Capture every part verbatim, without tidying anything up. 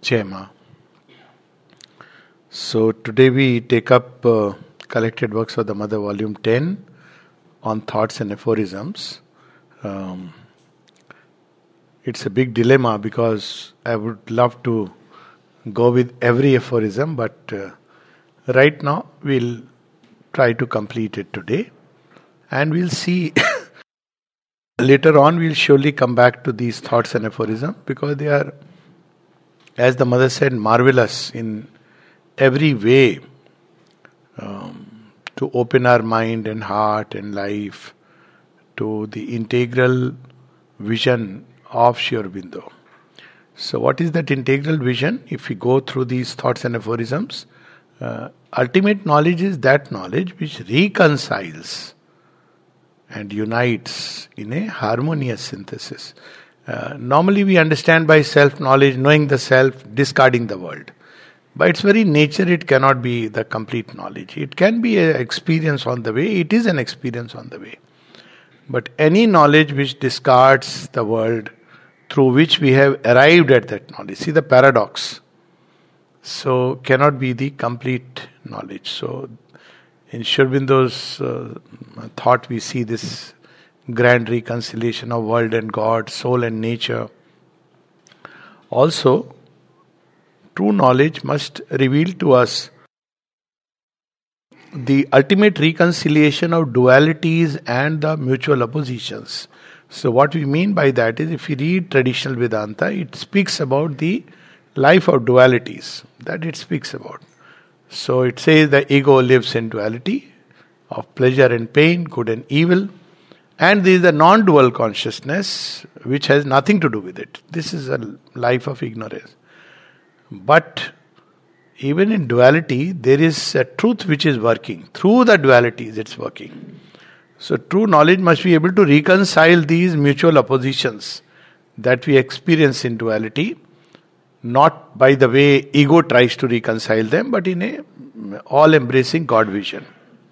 Jai Ma. So today we take up uh, Collected Works of the Mother, Volume ten, on Thoughts and Aphorisms. Um, it's a big dilemma because I would love to go with every aphorism, but uh, right now we'll try to complete it today. And we'll see later on, we'll surely come back to these thoughts and aphorisms because they are, as the mother said, marvelous in every way um, to open our mind and heart and life to the integral vision of Sri Aurobindo. So what is that integral vision? If we go through these thoughts and aphorisms, uh, ultimate knowledge is that knowledge which reconciles and unites in a harmonious synthesis. Uh, normally we understand by self-knowledge, knowing the self, discarding the world. By its very nature, it cannot be the complete knowledge. It can be an experience on the way. It is an experience on the way. But any knowledge which discards the world, through which we have arrived at that knowledge, see the paradox, so cannot be the complete knowledge. So in Sri Aurobindo's uh, thought, we see this grand reconciliation of world and God, soul and nature. Also, true knowledge must reveal to us the ultimate reconciliation of dualities and the mutual oppositions. So what we mean by that is, if you read traditional Vedanta, it speaks about the life of dualities, that it speaks about. So it says the ego lives in duality of pleasure and pain, good and evil, and there is a non-dual consciousness which has nothing to do with it. This is a life of ignorance. But even in duality, there is a truth which is working. Through the dualities, it's working. So true knowledge must be able to reconcile these mutual oppositions that we experience in duality, not by the way ego tries to reconcile them, but in a all-embracing God vision.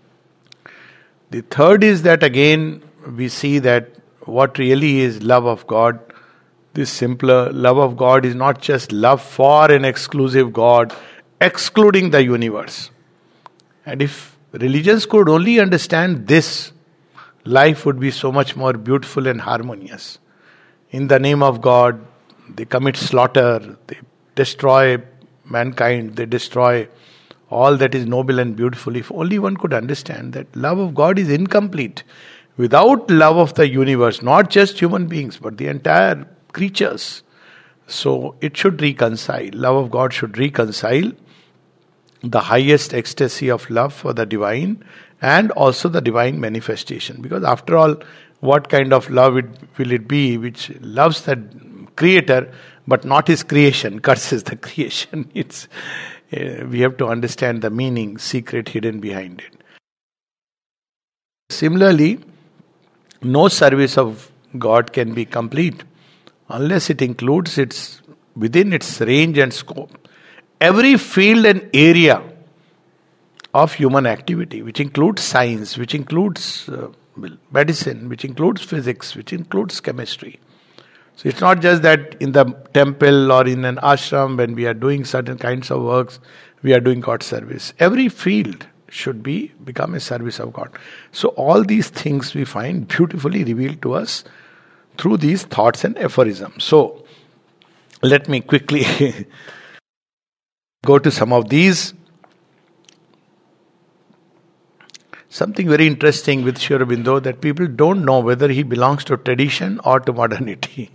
The third is that again, we see that what really is love of God. This simpler love of God is not just love for an exclusive God, excluding the universe. And if religions could only understand this, life would be so much more beautiful and harmonious. In the name of God, they commit slaughter, they destroy mankind, they destroy all that is noble and beautiful. If only one could understand that love of God is incomplete without love of the universe, not just human beings, but the entire creatures. So it should reconcile. Love of God should reconcile the highest ecstasy of love for the divine and also the divine manifestation. Because after all, what kind of love it, will it be which loves the creator but not his creation, curses the creation? It's uh, we have to understand the meaning, secret hidden behind it. Similarly, no service of God can be complete unless it includes its within its range and scope every field and area of human activity, which includes science, which includes uh, medicine, which includes physics, which includes chemistry. So it's not just that in the temple or in an ashram when we are doing certain kinds of works, we are doing God's service. Every field should be become a service of God. So all these things we find beautifully revealed to us through these thoughts and aphorisms. So let me quickly go to some of these. Something very interesting with Sri Aurobindo, that people don't know whether he belongs to tradition or to modernity.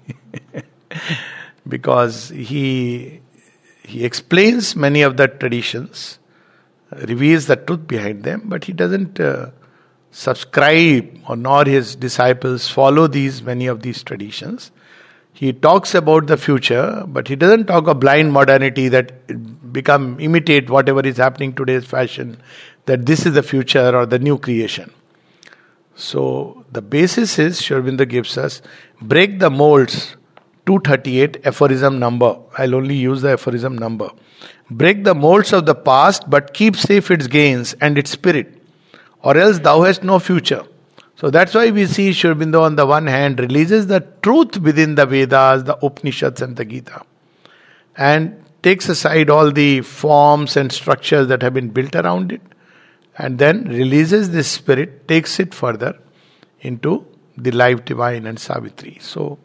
Because he he explains many of the traditions, reveals the truth behind them, but he doesn't uh, subscribe, or nor his disciples follow these many of these traditions. He talks about the future, but he doesn't talk of blind modernity that become imitate whatever is happening today's fashion, that this is the future or the new creation. So the basis is, Sri Aurobindo gives us, break the molds, two thirty-eight aphorism number. I'll only use the aphorism number. Break the molds of the past, but keep safe its gains and its spirit, or else thou hast no future. So that's why we see Sri Aurobindo on the one hand releases the truth within the Vedas, the Upanishads and the Gita, and takes aside all the forms and structures that have been built around it, and then releases this spirit, takes it further into the life divine and Savitri. So,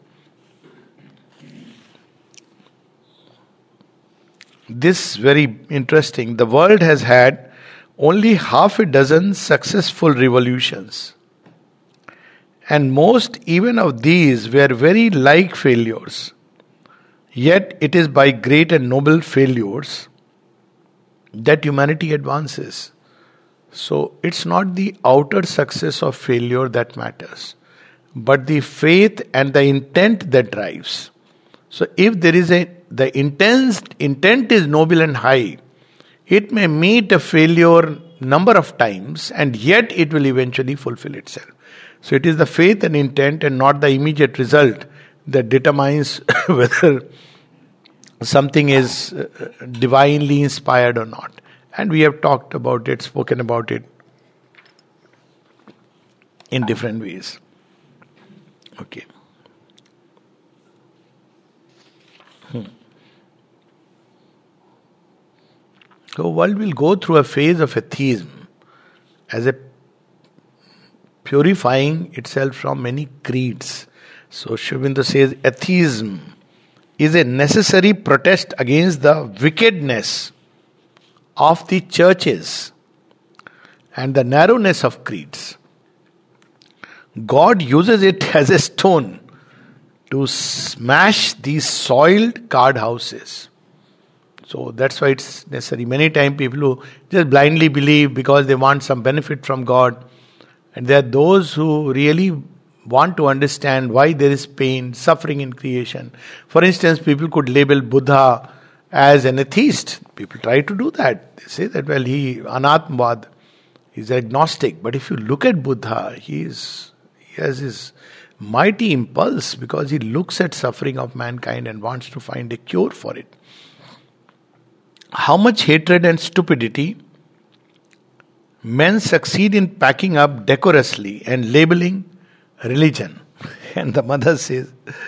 this very interesting. The world has had only half a dozen successful revolutions, and most even of these were very like failures. Yet it is by great and noble failures that humanity advances. So it's not the outer success of failure that matters, but the faith and the intent that drives. So if there is a the intense intent is noble and high, it may meet a failure number of times and yet it will eventually fulfill itself. So it is the faith and intent and not the immediate result that determines whether something is divinely inspired or not. And we have talked about it, spoken about it in different ways. Okay. Hmm. So world will go through a phase of atheism as a purifying itself from many creeds. So Sri Aurobindo says atheism is a necessary protest against the wickedness of the churches and the narrowness of creeds. God uses it as a stone to smash these soiled card houses. So that's why it's necessary. Many times people who just blindly believe because they want some benefit from God, and there are those who really want to understand why there is pain, suffering in creation. For instance, people could label Buddha as an atheist. People try to do that. They say that, well, he anatmavad, he's agnostic. But if you look at Buddha, he is he has his mighty impulse because he looks at suffering of mankind and wants to find a cure for it. How much hatred and stupidity men succeed in packing up decorously and labeling religion. And the mother says,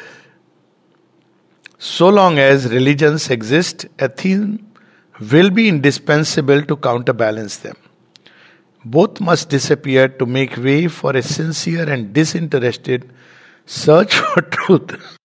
so long as religions exist, atheism will be indispensable to counterbalance them. Both must disappear to make way for a sincere and disinterested search for truth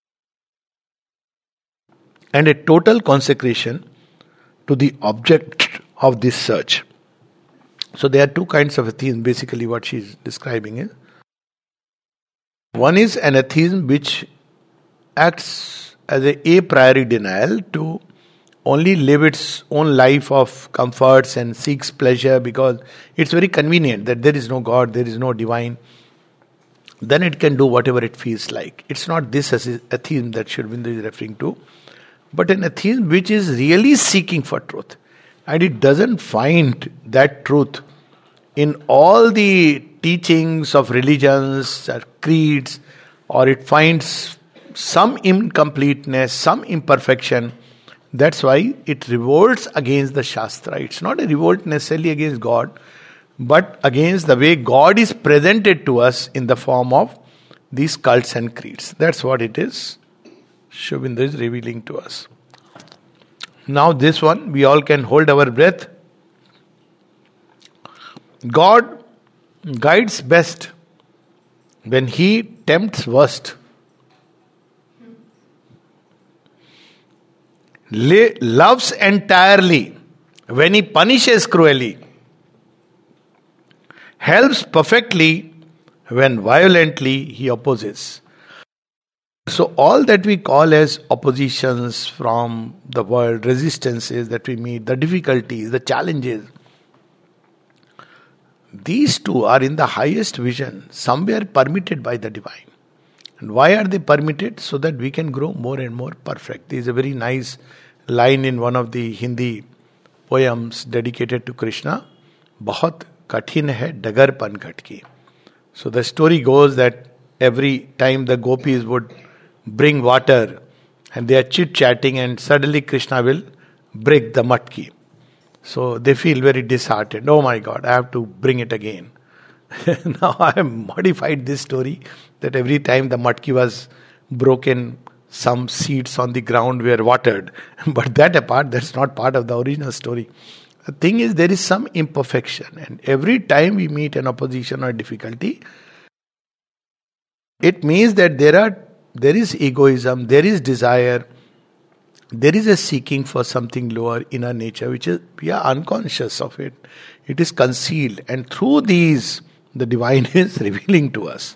and a total consecration to the object of this search. So there are two kinds of atheism. Basically what she is describing is, one is an atheism which acts as a a priori denial to only live its own life of comforts and seeks pleasure because it's very convenient that there is no God, there is no divine. Then it can do whatever it feels like. It's not this atheism that Sri Aurobindo is referring to, but an atheism which is really seeking for truth. And it doesn't find that truth in all the teachings of religions or creeds, or it finds some incompleteness, some imperfection. That's why it revolts against the Shastra. It's not a revolt necessarily against God, but against the way God is presented to us in the form of these cults and creeds. That's what it is. Sri Aurobindo is revealing to us. Now this one, we all can hold our breath. God guides best when He tempts worst. Le- loves entirely when He punishes cruelly. Helps perfectly when violently He opposes. So all that we call as oppositions from the world, resistances that we meet, the difficulties, the challenges, these two are in the highest vision, somewhere permitted by the divine. And why are they permitted? So that we can grow more and more perfect. There is a very nice line in one of the Hindi poems dedicated to Krishna. Bahut kathin hai dagar pan katki. So the story goes that every time the gopis would bring water and they are chit-chatting and suddenly Krishna will break the matki. So they feel very disheartened. Oh my God, I have to bring it again. Now I have modified this story that every time the matki was broken, some seeds on the ground were watered. But that apart, that's not part of the original story. The thing is, there is some imperfection, and every time we meet an opposition or difficulty, it means that there are there is egoism, there is desire, there is a seeking for something lower in our nature, which is we are unconscious of it. It is concealed, and through these, the divine is revealing to us.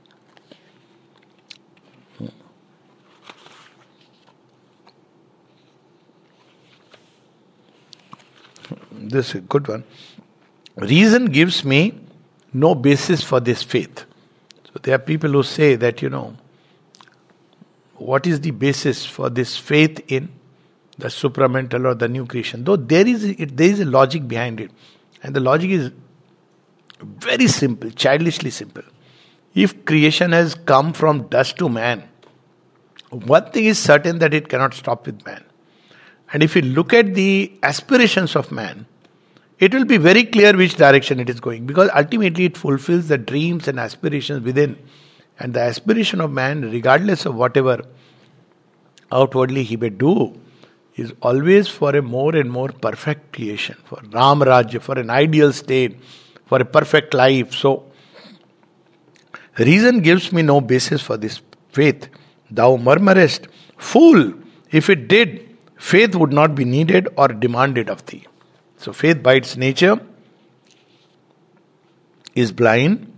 This is a good one. Reason gives me no basis for this faith. So there are people who say that, you know, what is the basis for this faith in the supramental or the new creation? Though there is it, there is a logic behind it. And the logic is very simple, childishly simple. If creation has come from dust to man, one thing is certain, that it cannot stop with man. And if you look at the aspirations of man, it will be very clear which direction it is going, because ultimately it fulfills the dreams and aspirations within. And the aspiration of man, regardless of whatever outwardly he may do, is always for a more and more perfect creation, for Ram Rajya, for an ideal state, for a perfect life. So, reason gives me no basis for this faith. Thou murmurest, fool, if it did, faith would not be needed or demanded of thee. So faith by its nature is blind.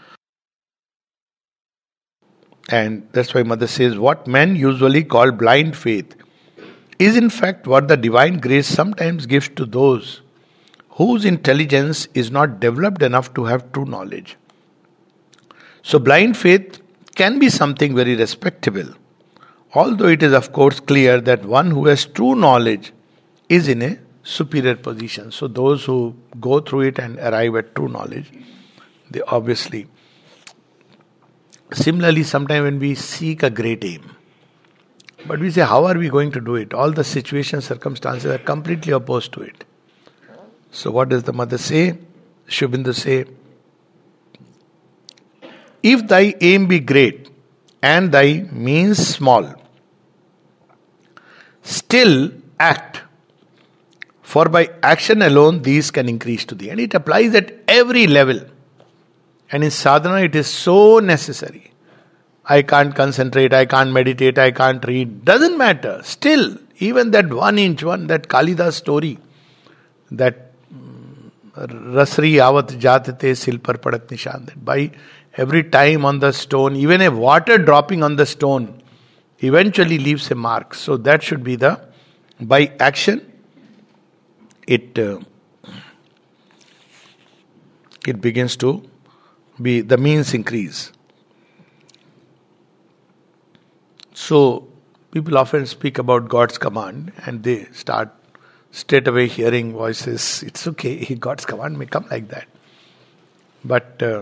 And that's why Mother says, what men usually call blind faith is in fact what the divine grace sometimes gives to those whose intelligence is not developed enough to have true knowledge. So blind faith can be something very respectable, although it is of course clear that one who has true knowledge is in a superior position. So those who go through it and arrive at true knowledge, they obviously... Similarly, sometimes when we seek a great aim, but we say, how are we going to do it? All the situations, circumstances are completely opposed to it. So what does the mother say? Sri Aurobindo say, if thy aim be great and thy means small, still act, for by action alone these can increase to thee. And it applies at every level. And in sadhana it is so necessary. I can't concentrate, I can't meditate, I can't read. Doesn't matter. Still, even that one inch one, that Kalidas story, that Rasri avat jatate silpar padat nishan, that by every time on the stone, even a water dropping on the stone, eventually leaves a mark. So that should be the, by action, it uh, it begins to be, the means increase. So people often speak about God's command and they start straight away hearing voices. It's okay, God's command may come like that. But uh,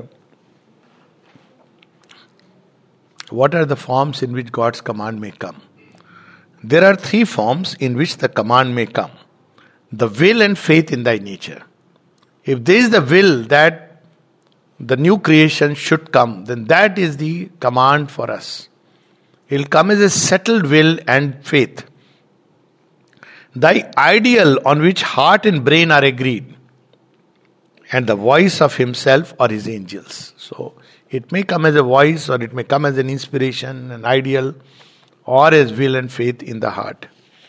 what are the forms in which God's command may come? There are three forms in which the command may come. The will and faith in thy nature. If there is the will that the new creation should come, then that is the command for us. It will come as a settled will and faith. Thy ideal on which heart and brain are agreed, and the voice of himself or his angels. So it may come as a voice, or it may come as an inspiration, an ideal, or as will and faith in the heart.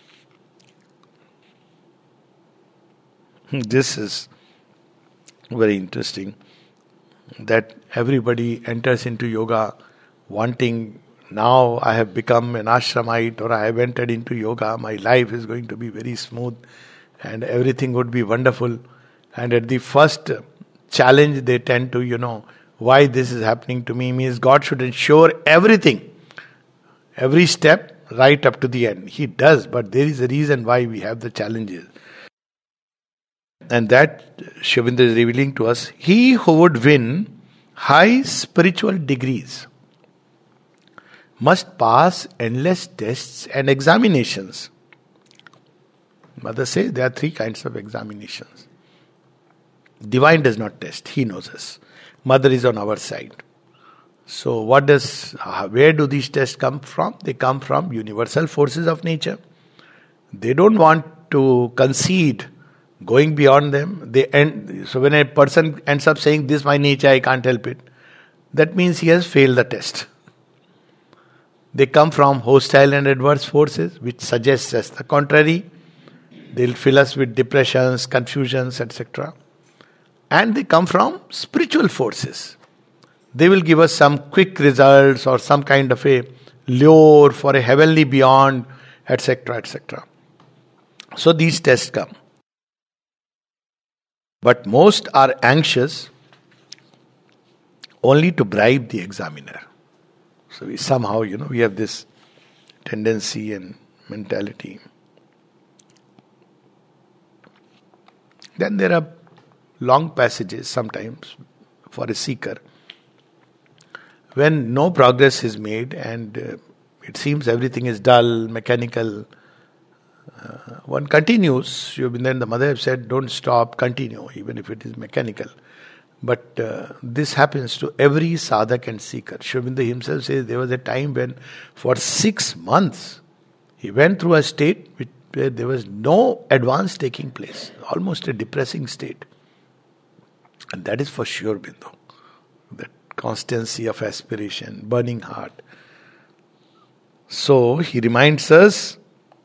This is very interesting, that everybody enters into yoga wanting, now I have become an ashramite, or I have entered into yoga, my life is going to be very smooth and everything would be wonderful. And at the first challenge they tend to, you know, why this is happening to me, means God should ensure everything, every step right up to the end. He does, but there is a reason why we have the challenges. And that Sri Aurobindo is revealing to us, he who would win high spiritual degrees must pass endless tests and examinations. Mother says there are three kinds of examinations. Divine does not test, he knows us. Mother is on our side. So what does, uh, where do these tests come from? They come from universal forces of nature. They don't want to concede going beyond them. They end, so when a person ends up saying, this is my nature, I can't help it, that means he has failed the test. They come from hostile and adverse forces, which suggests us the contrary. They'll fill us with depressions, confusions, et cetera. And they come from spiritual forces. They will give us some quick results or some kind of a lure for a heavenly beyond, et cetera, et cetera. So these tests come. But most are anxious only to bribe the examiner. So we somehow, you know, we have this tendency and mentality. Then there are long passages sometimes for a seeker when no progress is made and uh, it seems everything is dull, mechanical. Uh, one continues. You have been there, the mother have said, don't stop, continue, even if it is mechanical. But uh, this happens to every sadhak and seeker. Sri Aurobindo himself says there was a time when for six months he went through a state where there was no advance taking place, almost a depressing state. And that is for Sri Aurobindo. That constancy of aspiration, burning heart. So he reminds us,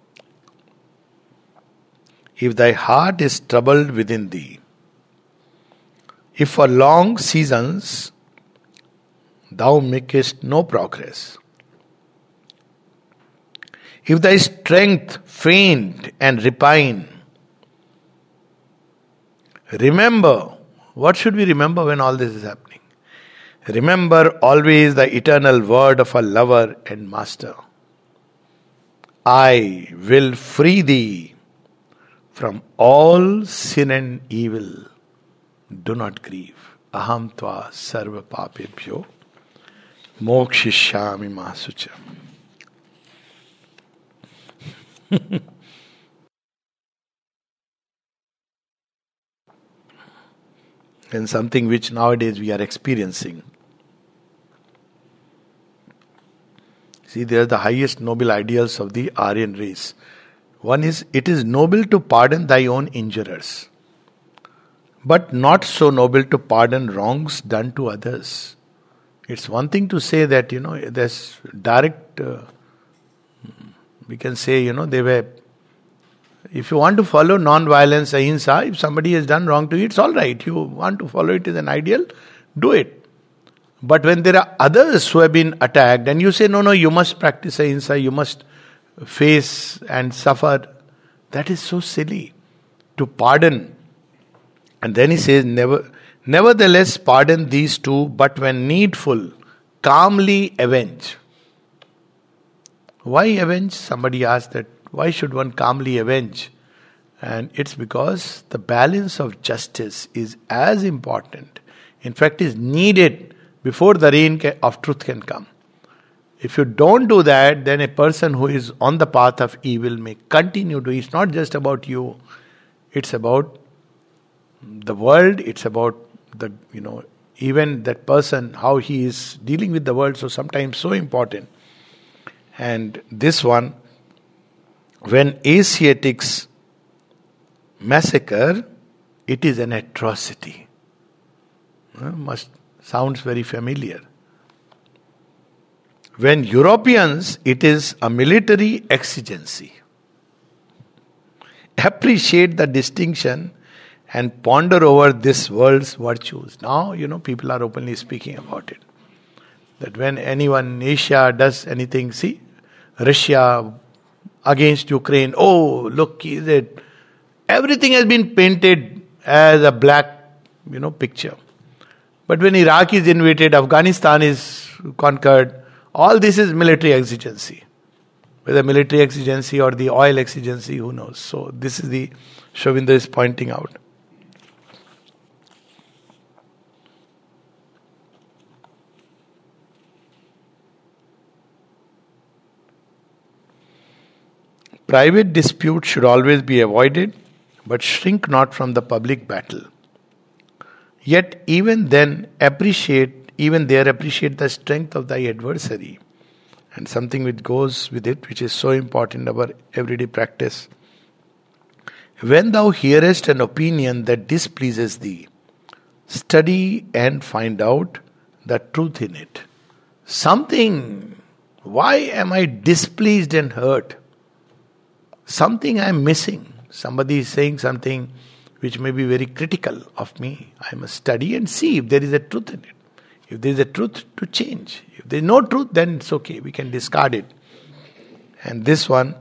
if thy heart is troubled within thee, if for long seasons thou makest no progress, if thy strength faint and repine, remember, what should we remember when all this is happening? Remember always the eternal word of a lover and master. I will free thee from all sin and evil. Do not grieve. Aham tva sarva papebhyo mokshishyami ma sucha. And something which nowadays we are experiencing. See, they are the highest noble ideals of the Aryan race. One is, it is noble to pardon thy own injurers, but not so noble to pardon wrongs done to others. It's one thing to say that, you know, there's direct, uh, we can say, you know, they were, if you want to follow non-violence, ahimsa, if somebody has done wrong to you, it's all right. You want to follow it as an ideal, do it. But when there are others who have been attacked and you say, no, no, you must practice ahimsa, you must face and suffer, that is so silly. To pardon. And then he says, never, nevertheless pardon these two, but when needful, calmly avenge. Why avenge? Somebody asked that, why should one calmly avenge? And it's because the balance of justice is as important, in fact is needed before the reign of truth can come. If you don't do that, then a person who is on the path of evil may continue to. It's not just about you. It's about the world. It's about the, you know, even that person, how he is dealing with the world. So sometimes so important. And this one, when Asiatics massacre, it is an atrocity. Uh, must sounds very familiar. When Europeans, it is a military exigency. Appreciate the distinction and ponder over this world's virtues. Now, you know, people are openly speaking about it. That when anyone in Asia does anything, see, Russia against Ukraine, oh, look, is it? Everything has been painted as a black, you know, picture. But when Iraq is invaded, Afghanistan is conquered, all this is military exigency. Whether military exigency or the oil exigency, who knows. So this is the Sri Aurobindo is pointing out. Private dispute should always be avoided, but shrink not from the public battle. Yet even then appreciate even there appreciate the strength of thy adversary. And something which goes with it, which is so important in our everyday practice. When thou hearest an opinion that displeases thee, study and find out the truth in it. Something, why am I displeased and hurt? Something I am missing. Somebody is saying something which may be very critical of me. I must study and see if there is a truth in it. If there is a truth, to change. If there is no truth, then it's okay. We can discard it. And this one,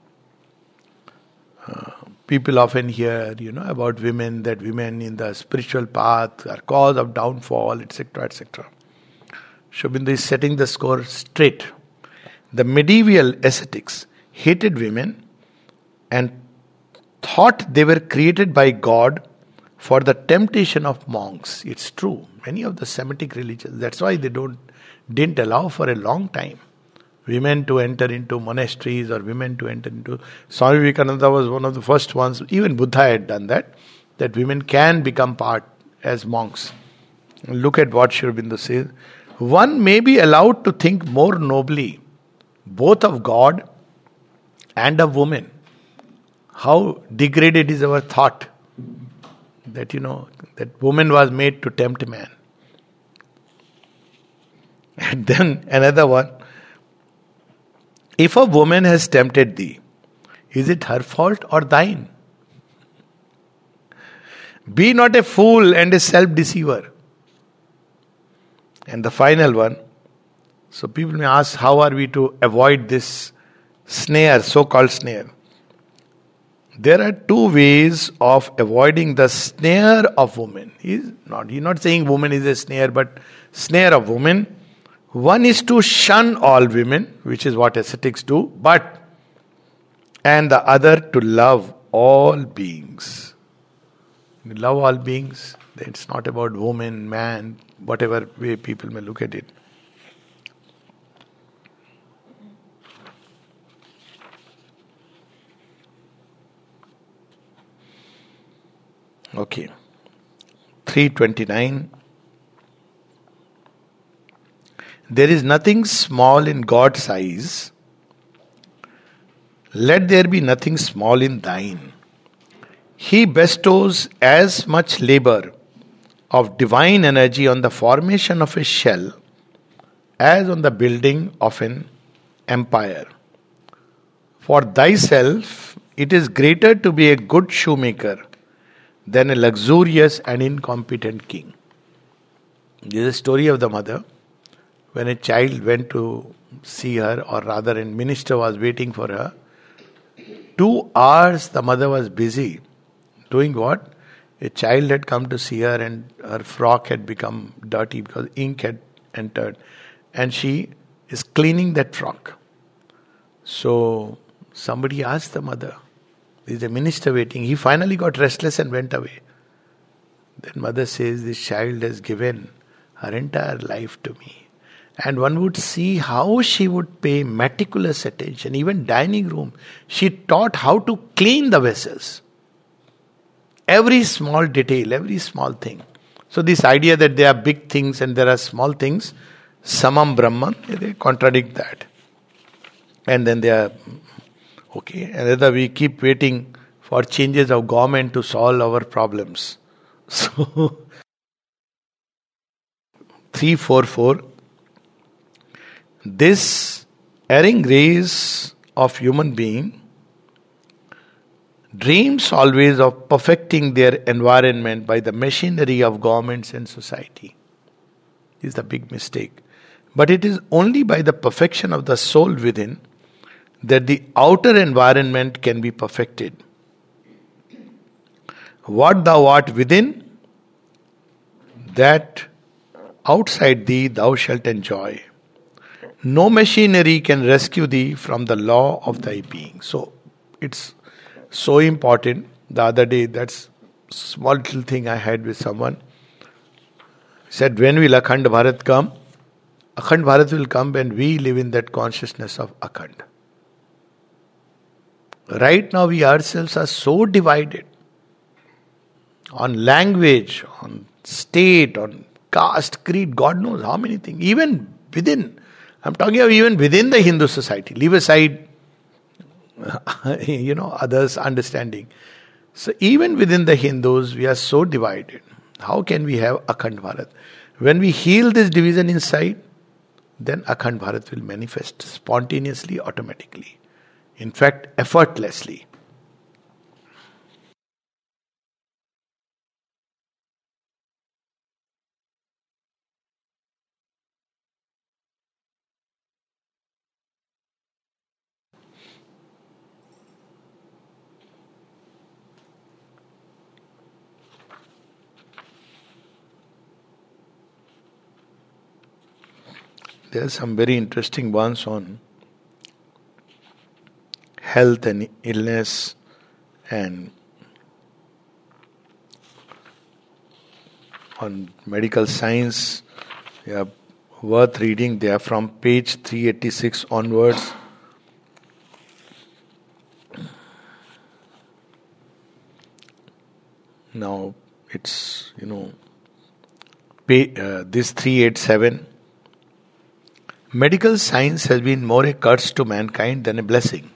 uh, people often hear, you know, about women, that women in the spiritual path are cause of downfall, et cetera, et cetera. Sri Aurobindo is setting the score straight. The medieval ascetics hated women and thought they were created by God for the temptation of monks. It's true. Many of the Semitic religions, that's why they don't didn't allow for a long time women to enter into monasteries or women to enter into... Swami Vivekananda was one of the first ones, even Buddha had done that, that women can become part as monks. Look at what Sri Aurobindo says. One may be allowed to think more nobly, both of God and of woman. How degraded is our thought that, you know, that woman was made to tempt man. And then another one. If a woman has tempted thee, is it her fault or thine? Be not a fool and a self-deceiver. And the final one. So people may ask, how are we to avoid this snare, so-called snare? There are two ways of avoiding the snare of woman. He's not, he's not saying woman is a snare, but snare of woman. One is to shun all women, which is what ascetics do, but, and the other to love all beings. You love all beings, it's not about woman, man, whatever way people may look at it. Okay. three twenty-nine. There is nothing small in God's eyes. Let there be nothing small in thine. He bestows as much labor of divine energy on the formation of a shell as on the building of an empire. For thyself, it is greater to be a good shoemaker than a luxurious and incompetent king. This is a story of the mother. When a child went to see her, or rather a minister was waiting for her, two hours the mother was busy. Doing what? A child had come to see her and her frock had become dirty because ink had entered. And she is cleaning that frock. So somebody asked the mother, there is a minister waiting. He finally got restless and went away. Then mother says, this child has given her entire life to me. And one would see how she would pay meticulous attention. Even dining room, she taught how to clean the vessels. Every small detail, every small thing. So this idea that there are big things and there are small things, samam brahman, they contradict that. And then they are, okay, and whether we keep waiting for changes of government to solve our problems. So, three forty-four. This erring race of human being dreams always of perfecting their environment by the machinery of governments and society. This is the big mistake. But it is only by the perfection of the soul within that the outer environment can be perfected. What thou art within, that outside thee thou shalt enjoy. No machinery can rescue thee from the law of thy being. So, it's so important. The other day, that's small little thing I had with someone. He said, when will Akhand Bharat come? Akhand Bharat will come when we live in that consciousness of Akhand. Right now, we ourselves are so divided on language, on state, on caste, creed, God knows how many things. Even within, I'm talking of even within the Hindu society. Leave aside, you know, others' understanding. So even within the Hindus, we are so divided. How can we have Akhand Bharat? When we heal this division inside, then Akhand Bharat will manifest spontaneously, automatically. In fact, effortlessly. There are some very interesting ones on health and illness and on medical science. They are worth reading. They are from page three eighty-six onwards. Now it's, you know, pay, uh, this three eighty-seven. Medical science has been more a curse to mankind than a blessing.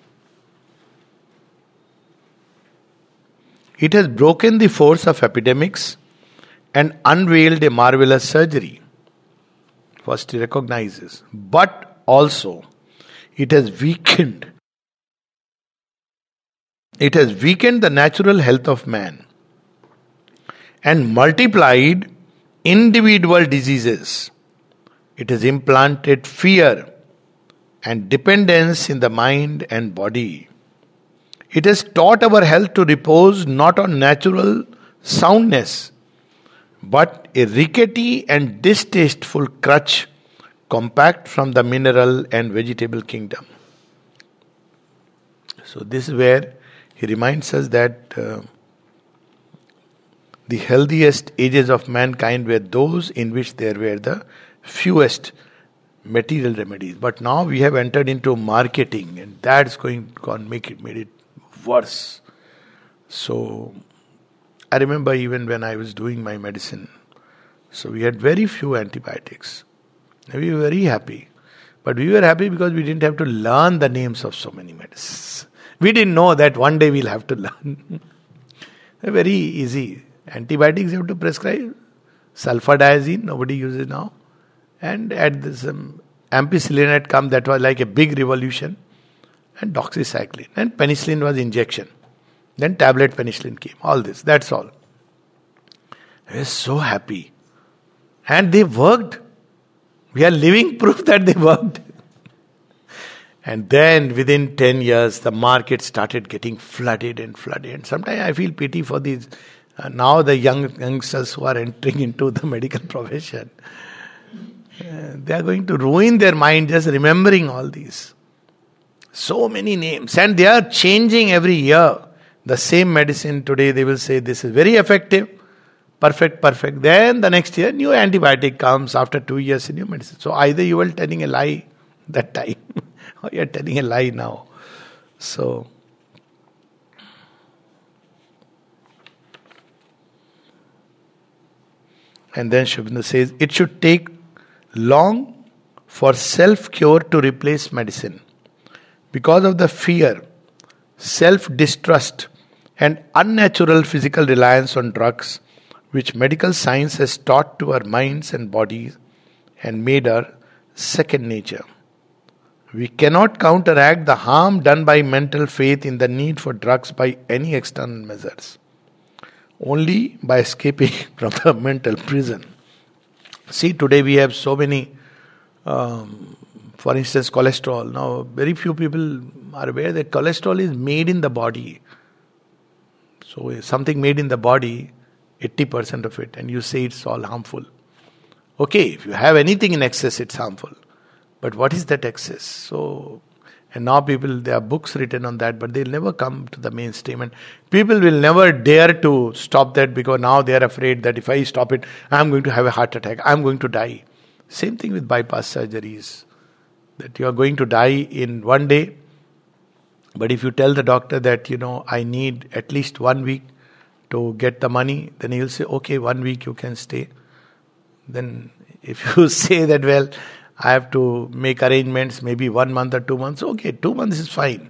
It has broken the force of epidemics and unveiled a marvelous surgery. First, he recognizes. But also, it has weakened. It has weakened the natural health of man and multiplied individual diseases. It has implanted fear and dependence in the mind and body. It has taught our health to repose not on natural soundness, but a rickety and distasteful crutch compact from the mineral and vegetable kingdom. So this is where he reminds us that uh, the healthiest ages of mankind were those in which there were the fewest material remedies. But now we have entered into marketing, and that's going to make it made it worse. So I remember even when I was doing my medicine, so we had very few antibiotics. We were very happy. But we were happy because we didn't have to learn the names of so many medicines. We didn't know that one day we'll have to learn. Very easy. Antibiotics you have to prescribe. Sulfadiazine, nobody uses now. And at this um, ampicillin had come, that was like a big revolution. And doxycycline. And penicillin was injection. Then tablet penicillin came. All this, that's all. I was so happy. And they worked. We are living proof that they worked. And then within ten years, the market started getting flooded and flooded. And sometimes I feel pity for these, uh, now the young youngsters who are entering into the medical profession. Uh, they are going to ruin their mind just remembering all these. So many names. And they are changing every year. The same medicine today, they will say this is very effective. Perfect, perfect. Then the next year, new antibiotic comes. After two years, a new medicine. So either you were telling a lie that time, or you are telling a lie now. So, and then Sri Aurobindo says, it should take long for self-cure to replace medicine. Because of the fear, self-distrust, and unnatural physical reliance on drugs, which medical science has taught to our minds and bodies and made our second nature. We cannot counteract the harm done by mental faith in the need for drugs by any external measures. Only by escaping from the mental prison. See, today we have so many, um, for instance, cholesterol. Now, very few people are aware that cholesterol is made in the body. So, if something made in the body, eighty percent of it, and you say it's all harmful. Okay, if you have anything in excess, it's harmful. But what is that excess? So, and now people, there are books written on that, but they'll never come to the mainstream. And people will never dare to stop that because now they are afraid that if I stop it, I'm going to have a heart attack. I'm going to die. Same thing with bypass surgeries. That you are going to die in one day. But if you tell the doctor that, you know, I need at least one week to get the money, then he'll say, okay, one week you can stay. Then if you say that, well, I have to make arrangements maybe one month or two months, okay, two months is fine.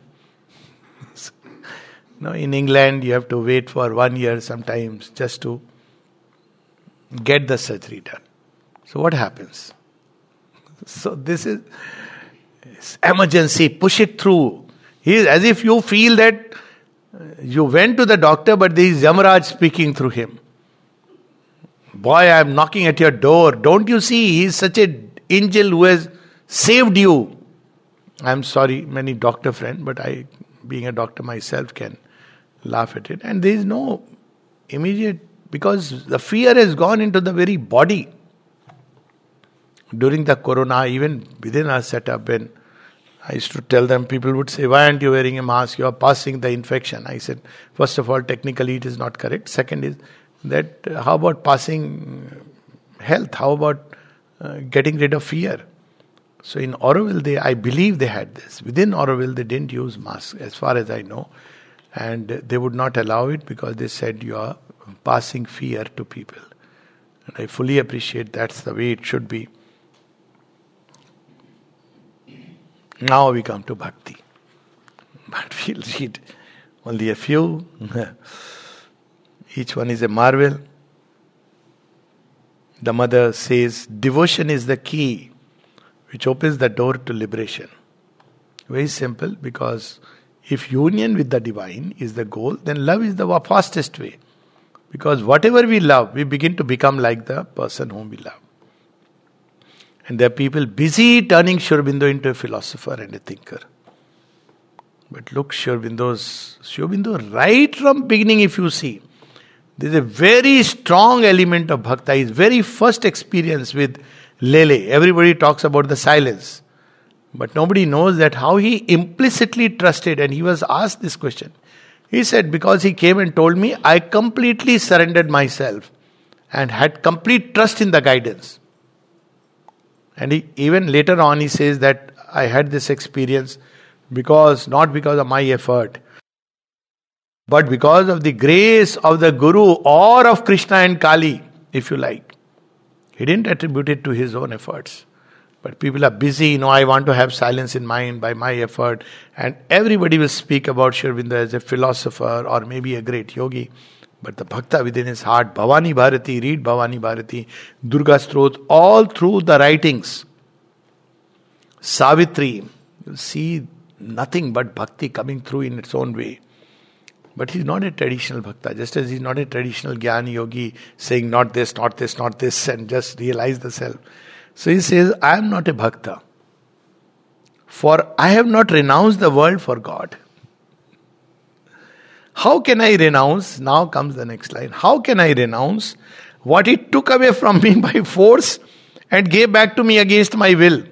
No, in England, you have to wait for one year sometimes just to get the surgery done. So what happens? So this is emergency, push it through. He is as if you feel that you went to the doctor, but there is Yamaraj speaking through him. Boy, I am knocking at your door. Don't you see? He is such an angel who has saved you. I am sorry, many doctor friend, but I, being a doctor myself, can laugh at it. And there is no immediate, because the fear has gone into the very body. During the corona, even within our setup, when I used to tell them, people would say, why aren't you wearing a mask? You are passing the infection. I said, first of all, technically it is not correct. Second is that uh, how about passing health? How about uh, getting rid of fear? So in Auroville, they, I believe they had this. Within Auroville, they didn't use masks, as far as I know. And they would not allow it because they said you are passing fear to people. And I fully appreciate that's the way it should be. Now we come to bhakti. But we'll read only a few. Each one is a marvel. The mother says, devotion is the key which opens the door to liberation. Very simple, because if union with the divine is the goal, then love is the fastest way. Because whatever we love, we begin to become like the person whom we love. And there are people busy turning Sri Aurobindo into a philosopher and a thinker. But look, Sri Aurobindo's, Sri Aurobindo, right from beginning, if you see, there is a very strong element of bhakti. His very first experience with Lele, everybody talks about the silence. But nobody knows that how he implicitly trusted, and he was asked this question. He said, because he came and told me, I completely surrendered myself and had complete trust in the guidance. And he, even later on he says that I had this experience because, not because of my effort, but because of the grace of the Guru or of Krishna and Kali, if you like. He didn't attribute it to his own efforts. But people are busy, you know, I want to have silence in mind by my effort. And everybody will speak about Sri Aurobindo as a philosopher or maybe a great yogi. But the bhakta within his heart, Bhavani Bharati, read Bhavani Bharati, Durga Strot, all through the writings. Savitri, you'll see nothing but bhakti coming through in its own way. But he's not a traditional bhakta, just as he's not a traditional jnana yogi saying not this, not this, not this, and just realize the self. So he says, I am not a bhakta, for I have not renounced the world for God. How can I renounce? Now comes the next line. How can I renounce what he took away from me by force and gave back to me against my will?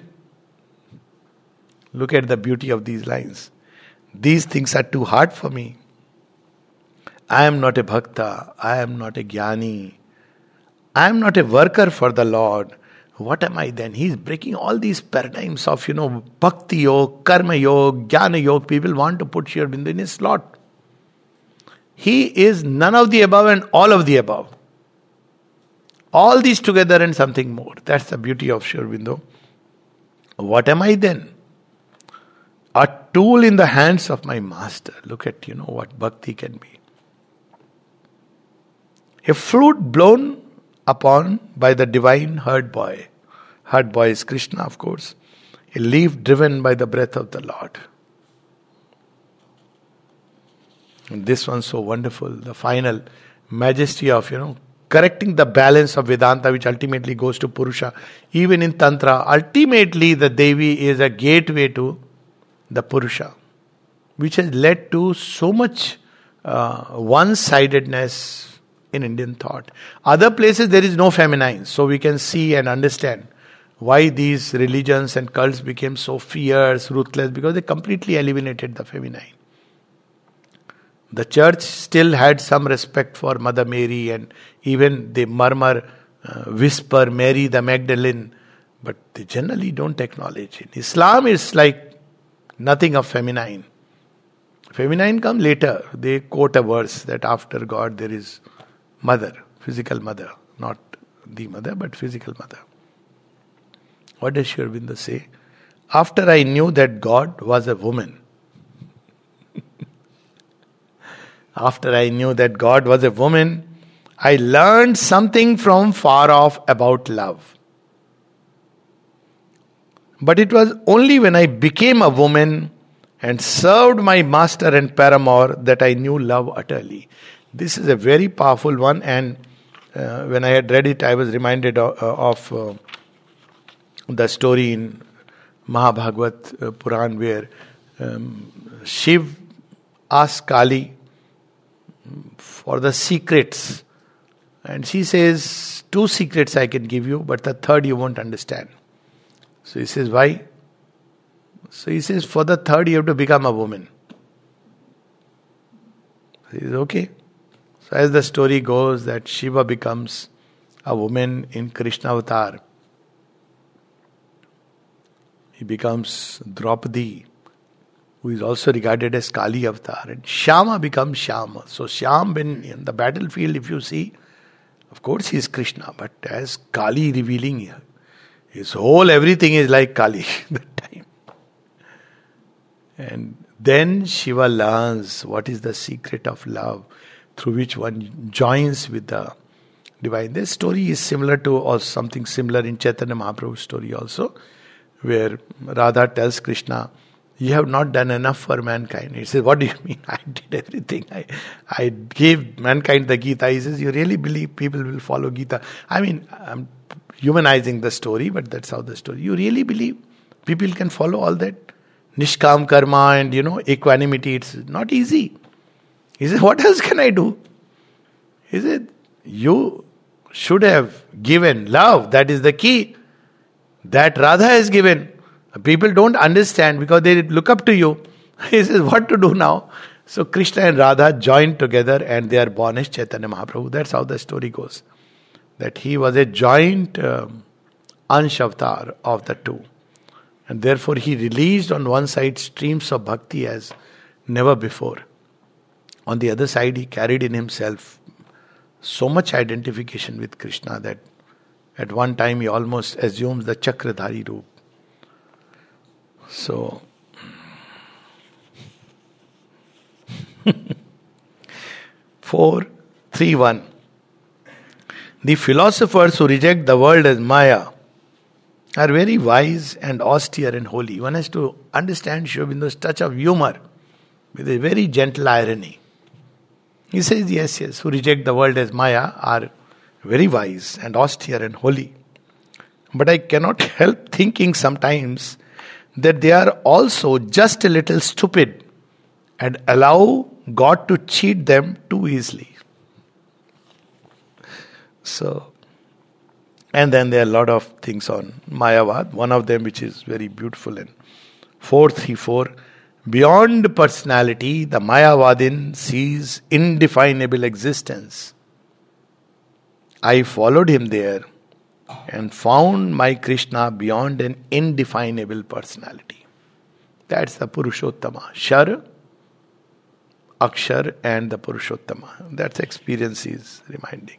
Look at the beauty of these lines. These things are too hard for me. I am not a bhakta. I am not a jnani. I am not a worker for the Lord. What am I then? He is breaking all these paradigms of, you know, bhakti yoga, karma yoga, jnana yoga. People want to put Sri Aurobindo in his slot. He is none of the above and all of the above. All these together and something more. That's the beauty of Sri Aurobindo. What am I then? A tool in the hands of my master. Look at, you know, what bhakti can be. A flute blown upon by the divine herd boy. Herd boy is Krishna, of course. A leaf driven by the breath of the Lord. And this one's so wonderful. The final majesty of, you know, correcting the balance of Vedanta, which ultimately goes to Purusha. Even in Tantra, ultimately the Devi is a gateway to the Purusha, which has led to so much uh, one-sidedness in Indian thought. Other places there is no feminine, so we can see and understand why these religions and cults became so fierce, ruthless, because they completely eliminated the feminine. The church still had some respect for Mother Mary, and even they murmur, uh, whisper Mary the Magdalene, but they generally don't acknowledge it. Islam is like nothing of feminine. Feminine come later. They quote a verse that after God there is mother, physical mother, not the mother, but physical mother. What does Sri Aurobindo say? After I knew that God was a woman, after I knew that God was a woman, I learned something from far off about love. But it was only when I became a woman and served my master and paramour that I knew love utterly. This is a very powerful one, and uh, when I had read it, I was reminded of, uh, of uh, the story in Mahabhagavat uh, Puran where um, Shiv asked Kali for the secrets, and she says, two secrets I can give you, but the third you won't understand. So he says, why? So he says, for the third you have to become a woman. He says, okay. So as the story goes, that Shiva becomes a woman in Krishna avatar. He becomes Draupadi, who is also regarded as Kali avatar. And Shyama becomes Shyama. So Shyam, when in the battlefield, if you see, of course he is Krishna, but as Kali revealing here, his whole everything is like Kali that time. And then Shiva learns what is the secret of love through which one joins with the divine. This story is similar to, or something similar in Chaitanya Mahaprabhu's story also, where Radha tells Krishna, you have not done enough for mankind. He says, what do you mean? I did everything. I, I gave mankind the Gita. He says, you really believe people will follow Gita? I mean, I'm humanizing the story, but that's how the story. You really believe people can follow all that? Nishkam karma and, you know, equanimity. It's not easy. He says, what else can I do? He said, you should have given love. That is the key. That Radha has given. People don't understand because they look up to you. He says, what to do now? So Krishna and Radha joined together and they are born as Chaitanya Mahaprabhu. That's how the story goes. That he was a joint um, Ansh avatar of the two. And therefore he released on one side streams of bhakti as never before. On the other side, he carried in himself so much identification with Krishna that at one time he almost assumes the Chakradhari roop. So, four, three, one. The philosophers who reject the world as Maya are very wise and austere and holy. One has to understand Sri Aurobindo's touch of humor with a very gentle irony. He says, yes, yes, who reject the world as Maya are very wise and austere and holy. But I cannot help thinking sometimes that they are also just a little stupid and allow God to cheat them too easily. So, and then there are a lot of things on Mayavad, one of them which is very beautiful. And four three four, beyond personality, the Mayavadin sees indefinable existence. I followed him there and found my Krishna beyond an indefinable personality. That's the Purushottama. Shar, Akshar and the Purushottama. That's experience is reminding.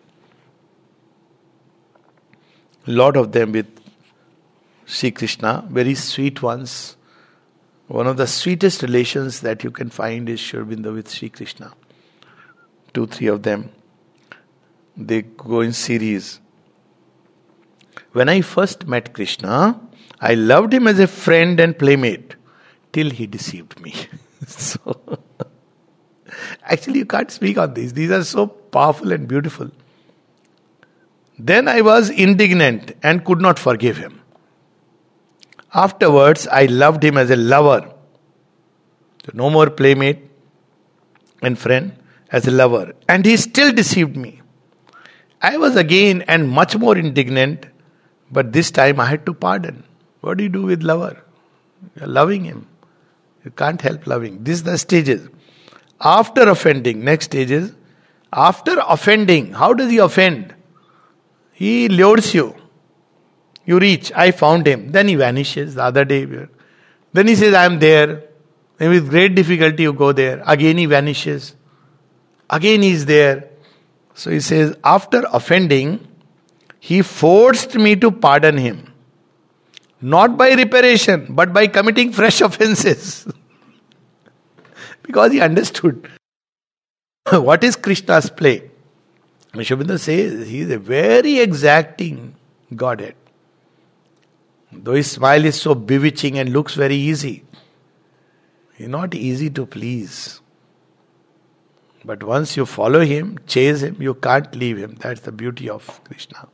Lot of them with Sri Krishna, very sweet ones. One of the sweetest relations that you can find is Sri Aurobindo with Sri Krishna. Two, three of them. They go in series. When I first met Krishna, I loved him as a friend and playmate till he deceived me. So, actually you can't speak on these. These are so powerful and beautiful. Then I was indignant and could not forgive him. Afterwards, I loved him as a lover. So no more playmate and friend, as a lover. And he still deceived me. I was again and much more indignant, but this time I had to pardon. What do you do with lover? You are loving him. You can't help loving. This is the stages. After offending, next stage is, after offending, how does he offend? He lures you. You reach, I found him. Then he vanishes the other day. Then he says, I am there. And with great difficulty you go there. Again he vanishes. Again he is there. So he says, after offending, He forced me to pardon him. Not by reparation, but by committing fresh offenses. Because he understood what is Krishna's play. Sri Aurobindo says he is a very exacting Godhead. Though his smile is so bewitching and looks very easy, he is not easy to please. But once you follow him, chase him, you can't leave him. That's the beauty of Krishna.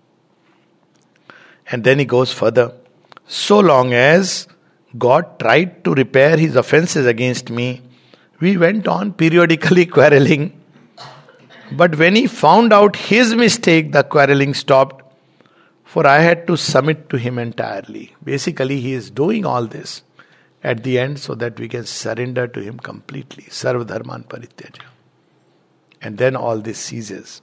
And then he goes further. So long as God tried to repair his offenses against me, we went on periodically quarreling. But when he found out his mistake, the quarreling stopped, for I had to submit to him entirely. Basically, he is doing all this at the end so that we can surrender to him completely. Sarva dharman parityaja. And then all this ceases.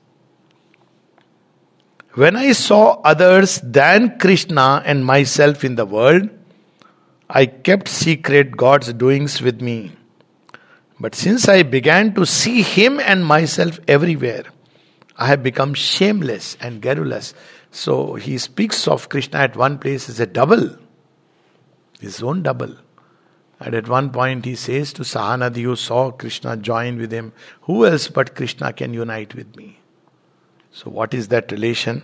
When I saw others than Krishna and myself in the world, I kept secret God's doings with me. But since I began to see him and myself everywhere, I have become shameless and garrulous. So he speaks of Krishna at one place as a double, his own double. And at one point he says to Sahanadi, who saw Krishna join with him, who else but Krishna can unite with me? So what is that relation?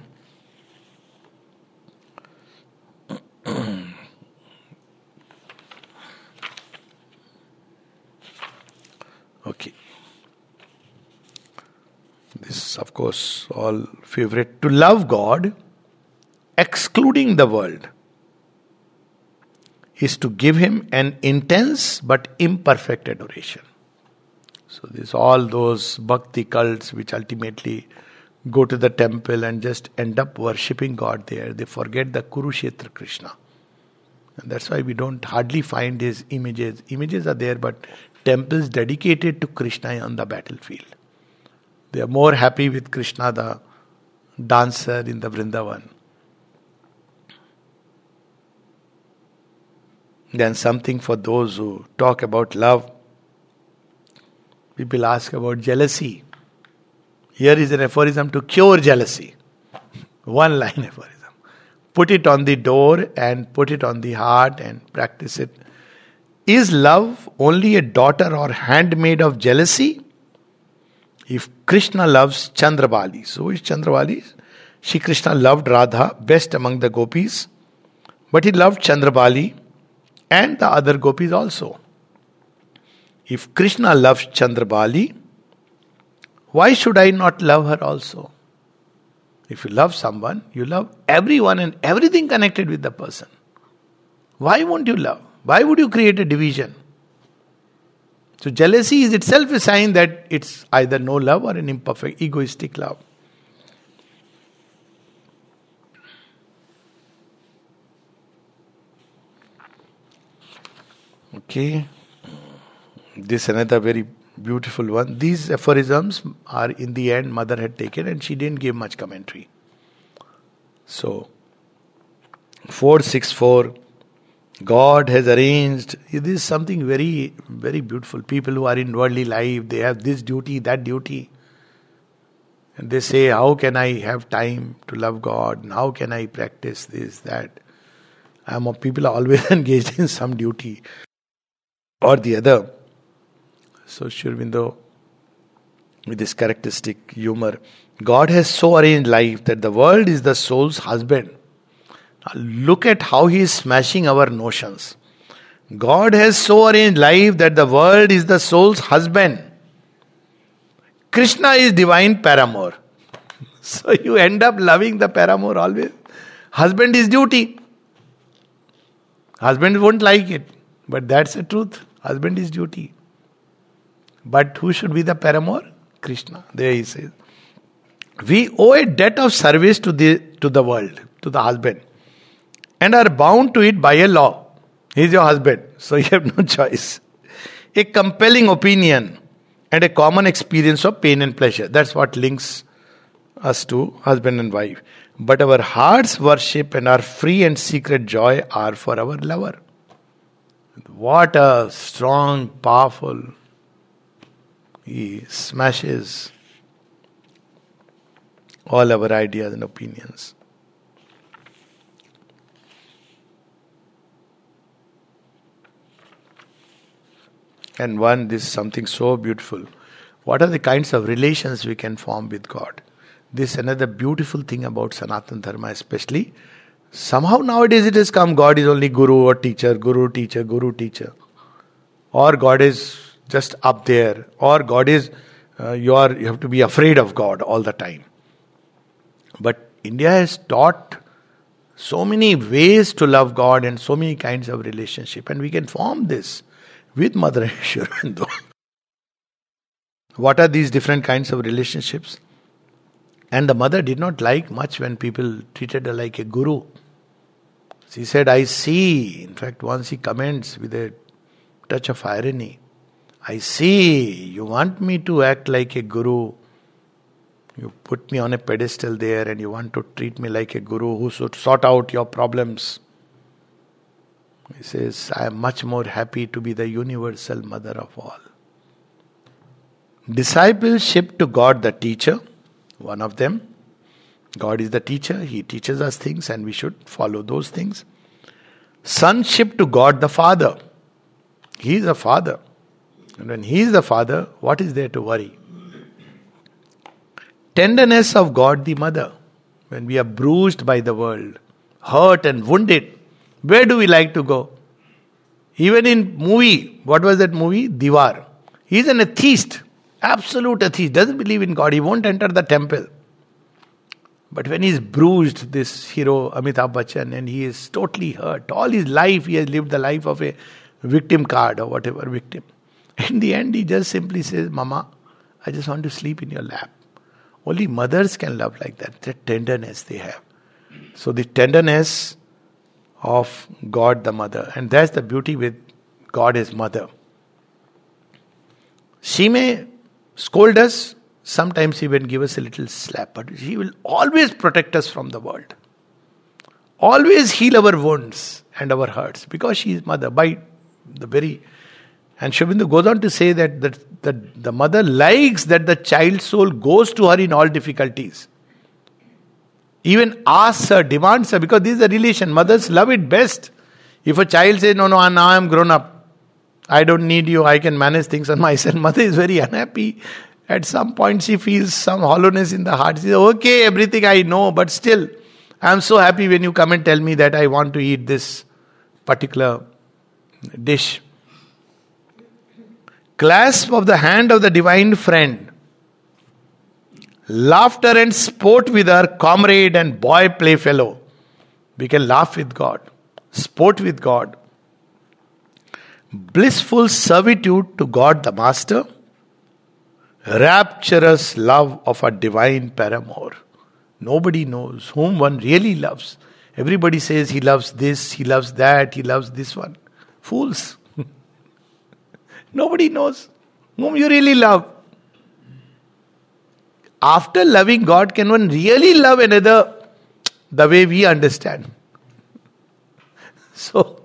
Okay. This, of course, all favorite. To love God, excluding the world, is to give him an intense but imperfect adoration. So this all those bhakti cults which ultimately go to the temple and just end up worshipping God there. They forget the Kurukshetra Krishna. And that's why we don't hardly find his images. Images are there, but temples dedicated to Krishna on the battlefield. They are more happy with Krishna, the dancer in the Vrindavan, than something for those who talk about love. People ask about jealousy. Here is an aphorism to cure jealousy. One line aphorism. Put it on the door and put it on the heart and practice it. Is love only a daughter or handmaid of jealousy? If Krishna loves Chandrabali, so is Chandrabali. Shri Krishna loved Radha best among the gopis, but he loved Chandrabali and the other gopis also. If Krishna loves Chandrabali, why should I not love her also? If you love someone, you love everyone and everything connected with the person. Why won't you love? Why would you create a division? So jealousy is itself a sign that it's either no love or an imperfect, egoistic love. Okay. This is another very beautiful one. These aphorisms are in the end mother had taken and she didn't give much commentary. So, four sixty-four, God has arranged, this is something very, very beautiful. People who are in worldly life, they have this duty, that duty. And they say, how can I have time to love God? And how can I practice this, that? I'm, people are always engaged in some duty or the other. So Sri Aurobindo, with this characteristic humor, God has so arranged life that the world is the soul's husband. Now look at how he is smashing our notions. God has so arranged life that the world is the soul's husband. Krishna is divine paramour. So you end up loving the paramour always. Husband is duty. Husband won't like it. But that's the truth. Husband is duty. But who should be the paramour? Krishna. There he says. We owe a debt of service to the to the world, to the husband, and are bound to it by a law. He is your husband, so you have no choice. A compelling opinion and a common experience of pain and pleasure. That's what links us to husband and wife. But our heart's worship and our free and secret joy are for our lover. What a strong, powerful. He smashes. all our ideas and opinions. And one, this is something so beautiful. What are the kinds of relations we can form with God? This is another beautiful thing about Sanatana Dharma especially. Somehow nowadays it has come, God is only guru or teacher, guru, teacher, guru, teacher. Or God is just up there. Or God is, uh, you are, you have to be afraid of God all the time. But India has taught so many ways to love God and so many kinds of relationship. And we can form this with Mother Sri Aurobindo. What are these different kinds of relationships? And the mother did not like much when people treated her like a guru. She said, I see. In fact, once he comments with a touch of irony, I see, you want me to act like a guru. You put me on a pedestal there and you want to treat me like a guru who should sort out your problems. He says, I am much more happy to be the universal mother of all. Discipleship to God the teacher, one of them. God is the teacher, He teaches us things and we should follow those things. Sonship to God the Father. He is a father. And when He is the Father, what is there to worry? Tenderness of God the Mother. When we are bruised by the world, hurt and wounded, where do we like to go? Even in movie, what was that movie? Diwar. He is an atheist. Absolute atheist. Doesn't believe in God. He won't enter the temple. But when he is bruised, this hero Amitabh Bachchan, and he is totally hurt. All his life he has lived the life of a victim card or whatever victim. In the end he just simply says, Mama, I just want to sleep in your lap. Only mothers can love like that. The tenderness they have. So the tenderness of God the Mother. And that's the beauty with God as Mother. She may scold us, sometimes even give us a little slap, but she will always protect us from the world. Always heal our wounds and our hurts because she is Mother. By the very... And Sri Aurobindo goes on to say that the, the, the mother likes that the child soul goes to her in all difficulties. Even asks her, demands her, because this is a relation. Mothers love it best. If a child says, no, no, now I am grown up. I don't need you. I can manage things on myself. Mother is very unhappy. At some point she feels some hollowness in the heart. She says, okay, everything I know, but still, I am so happy when you come and tell me that I want to eat this particular dish. Clasp of the hand of the divine friend. Laughter and sport with our comrade and boy playfellow. We can laugh with God. Sport with God. Blissful servitude to God the Master. Rapturous love of a divine paramour. Nobody knows whom one really loves. Everybody says he loves this, he loves that, he loves this one. Fools. Nobody knows whom you really love. After loving God, can one really love another the way we understand? So,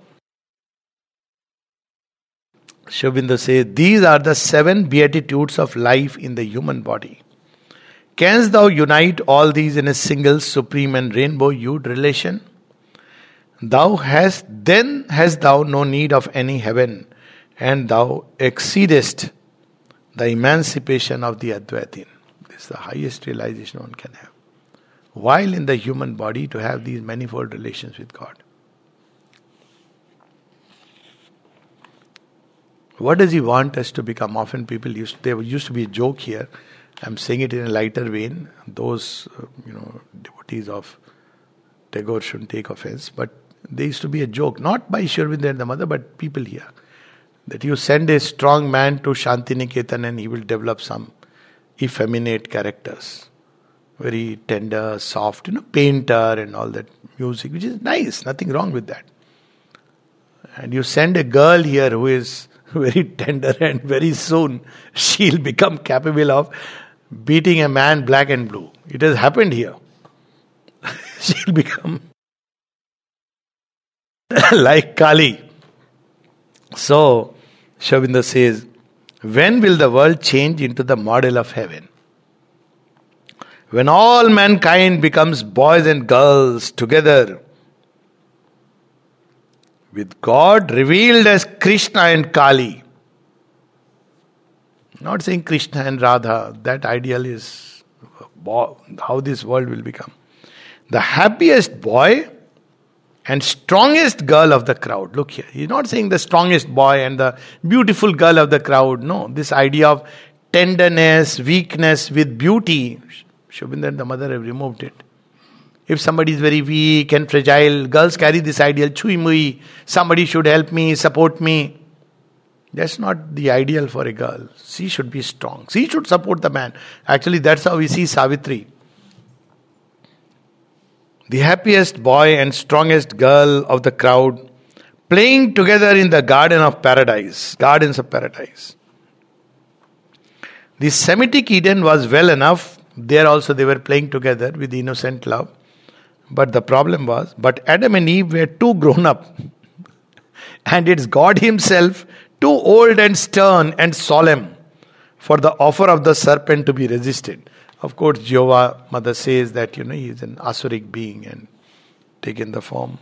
Sri Aurobindo says, these are the seven beatitudes of life in the human body. Canst thou unite all these in a single supreme and rainbow-hued relation? Thou hast, then hast thou no need of any heaven, and thou exceedest the emancipation of the Advaitin. This is the highest realization one can have. While in the human body to have these manifold relations with God. What does he want us to become? Often people used, there used to be a joke here. I'm saying it in a lighter vein. Those, uh, you know, devotees of Tagore shouldn't take offense. But there used to be a joke, not by Sri Aurobindo and the mother, but people here. That you send a strong man to Shantiniketan and he will develop some effeminate characters. Very tender, soft, you know, painter and all that music, which is nice, nothing wrong with that. And you send a girl here who is very tender and very soon she'll become capable of beating a man black and blue. It has happened here. She'll become like Kali. So, Sri Aurobindo says, when will the world change into the model of heaven? when all mankind becomes boys and girls together, with God revealed as Krishna and Kali. Not saying Krishna and Radha, that ideal is how this world will become. The happiest boy and strongest girl of the crowd. Look here, he's not saying the strongest boy and the beautiful girl of the crowd. No, this idea of tenderness, weakness with beauty. Shobindar and the mother have removed it. If somebody is very weak and fragile, girls carry this ideal, chui mui, somebody should help me, support me. That's not the ideal for a girl. She should be strong. She should support the man. Actually, that's how we see Savitri. The happiest boy and strongest girl of the crowd playing together in the garden of paradise, gardens of paradise. The Semitic Eden was well enough. There also they were playing together with innocent love. But the problem was, but Adam and Eve were too grown up. And it's God himself, too old and stern and solemn for the offer of the serpent to be resisted. Of course, Jehovah Mother says that, you know, he is an Asuric being and taken the form.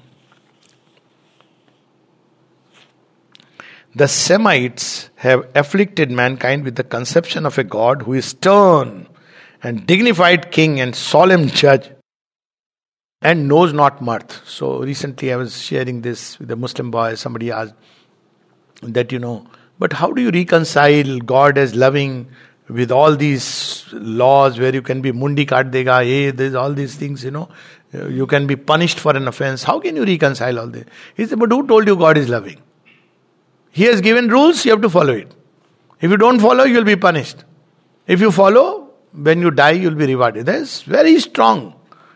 The Semites have afflicted mankind with the conception of a God who is stern and dignified king and solemn judge and knows not mirth. So recently I was sharing this with a Muslim boy. Somebody asked that, you know, but how do you reconcile God as loving with all these laws where you can be mundi kaat dega, hey, there's all these things, you know, you can be punished for an offense. How can you reconcile all this? He said, but who told you God is loving? He has given rules, you have to follow it. If you don't follow, you will be punished. If you follow, when you die, you will be rewarded. That's very strong.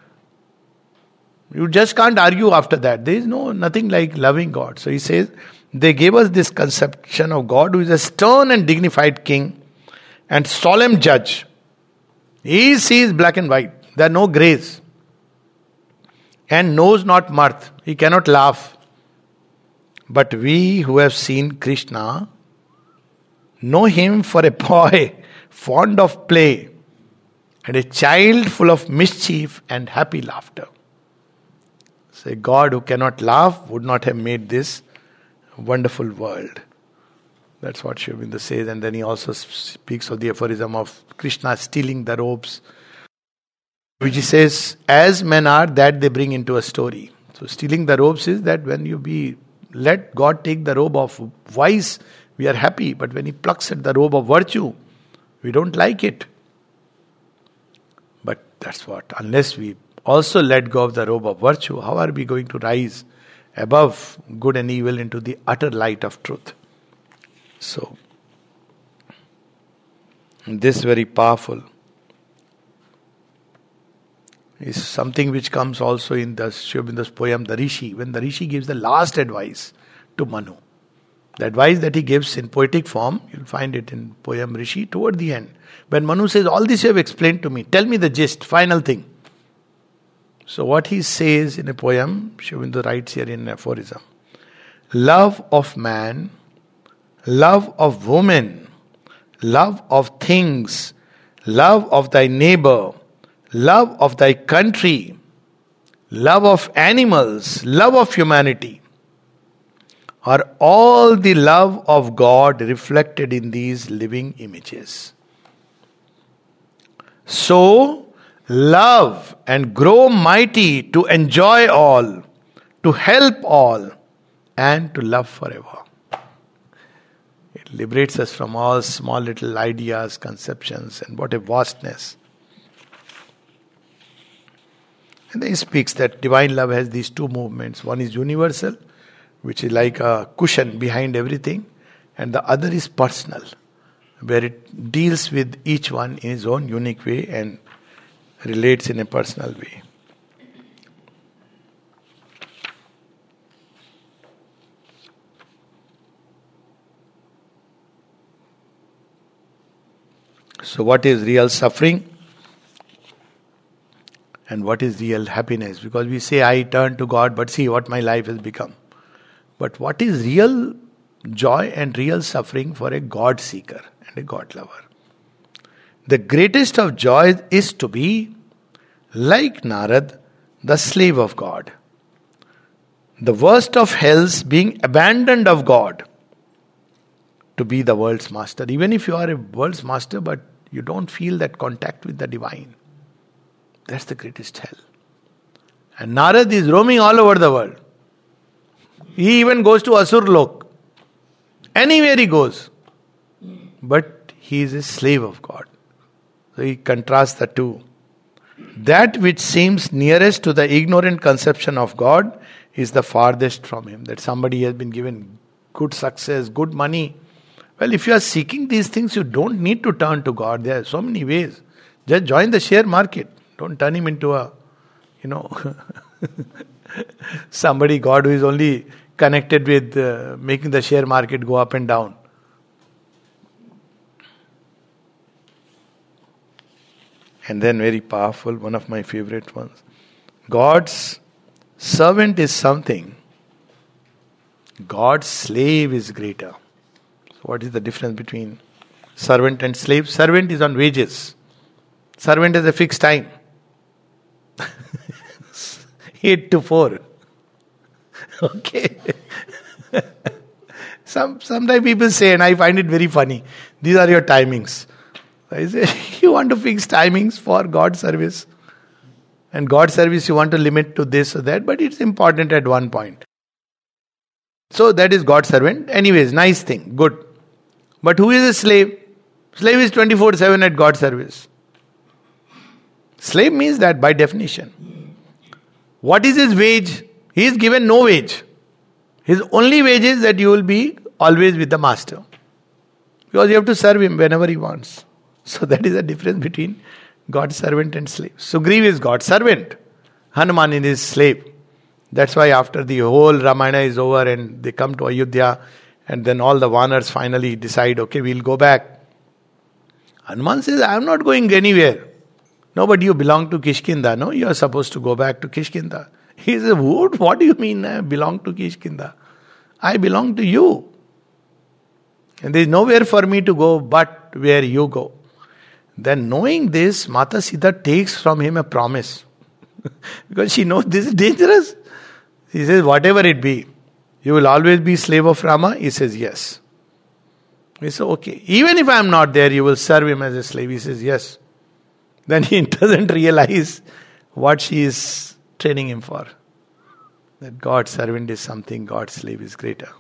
You just can't argue after that. There is no nothing like loving God. So he says, they gave us this conception of God who is a stern and dignified king and solemn judge. He sees black and white. There are no greys. And knows not mirth. He cannot laugh. But we who have seen Krishna know him for a boy fond of play and a child full of mischief and happy laughter. So a God who cannot laugh would not have made this wonderful world. That's what Sri Aurobindo says. And then he also speaks of the aphorism of Krishna stealing the robes, which he says, as men are, that they bring into a story. So stealing the robes is that when you be let God take the robe of vice, we are happy. But when he plucks at the robe of virtue, we don't like it. But that's what, unless we also let go of the robe of virtue, how are we going to rise above good and evil into the utter light of truth? So, this very powerful is something which comes also in the Sri Aurobindo's poem, The Rishi, when the Rishi gives the last advice to Manu. The advice that he gives in poetic form, you'll find it in poem Rishi toward the end. When Manu says, all this you have explained to me, tell me the gist, final thing. So what he says in a poem, Sri Aurobindo writes here in an aphorism, love of man, love of woman, love of things, love of thy neighbor, love of thy country, love of animals, love of humanity, are all the love of God reflected in these living images. So, love and grow mighty to enjoy all, to help all, and to love forever. It liberates us from all small little ideas, conceptions, and what a vastness. And then he speaks that divine love has these two movements. One is universal, which is like a cushion behind everything, and the other is personal, where it deals with each one in his own unique way and relates in a personal way. So what is real suffering? And what is real happiness? Because we say, I turn to God, but see what my life has become. But what is real joy and real suffering for a God seeker and a God lover? The greatest of joys is to be like Narad, the slave of God. The worst of hells being abandoned of God to be the world's master. Even if you are a world's master, but you don't feel that contact with the divine. That's the greatest hell. And Narad is roaming all over the world. He even goes to Asur Lok. Anywhere he goes. But he is a slave of God. So he contrasts the two. That which seems nearest to the ignorant conception of God is the farthest from him. That somebody has been given good success, good money. Well, if you are seeking these things, you don't need to turn to God. There are so many ways. Just join the share market. Don't turn him into a, you know, somebody, God who is only connected with uh, making the share market go up and down. And then very powerful, one of my favorite ones. God's servant is something. God's slave is greater. So what is the difference between servant and slave? Servant is on wages. Servant has a fixed time. Eight to four. Okay. Some sometimes people say, and I find it very funny, these are your timings. I say, you want to fix timings for God's service. And God's service you want to limit to this or that, but it's important at one point. So that is God's servant. Anyways, nice thing, good. But who is a slave? Slave is twenty-four seven at God's service. Slave means that by definition. What is his wage? He is given no wage. His only wage is that you will be always with the master. Because you have to serve him whenever he wants. So that is the difference between God's servant and slave. Sugriva is God's servant. Hanuman is his slave. That's why after the whole Ramayana is over and they come to Ayodhya and then all the Vanars finally decide, okay, we'll go back. Hanuman says, I am not going anywhere. No, but you belong to Kishkinda. No, you are supposed to go back to Kishkinda. He says, what, what do you mean I belong to Kishkinda? I belong to you. And there is nowhere for me to go but where you go. Then knowing this, Mata Sita takes from him a promise. Because she knows this is dangerous. He says, whatever it be, you will always be slave of Rama? He says, yes. He says, okay. Even if I am not there, you will serve him as a slave. He says, yes. Then he doesn't realize what she is training him for. That God's servant is something, God's slave is greater.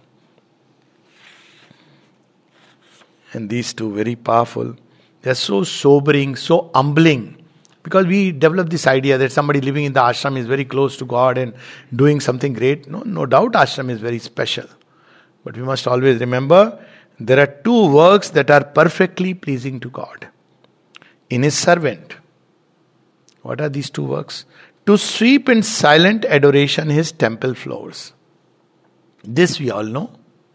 And these two very powerful. They are so sobering, so humbling. Because we develop this idea that somebody living in the ashram is very close to God and doing something great. No, no doubt ashram is very special. But we must always remember, there are two works that are perfectly pleasing to God. In His servant. What are these two works? To sweep in silent adoration His temple floors. This we all know.